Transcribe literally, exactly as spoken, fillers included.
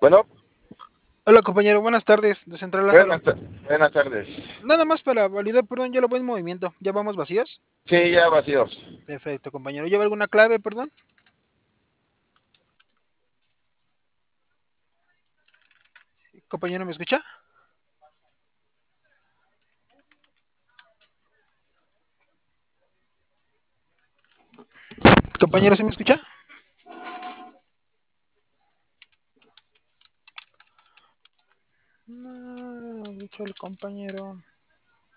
Bueno, Hola compañero, buenas tardes, de Central Lázaro. buenas, ta- buenas tardes. Nada más para validar, perdón, ya lo voy en movimiento. ¿Ya vamos vacíos? Sí, ya vacíos. Perfecto, compañero. ¿Lleva alguna clave, perdón? Compañero, ¿me escucha? Compañero, ¿sí me escucha? No, dicho el compañero.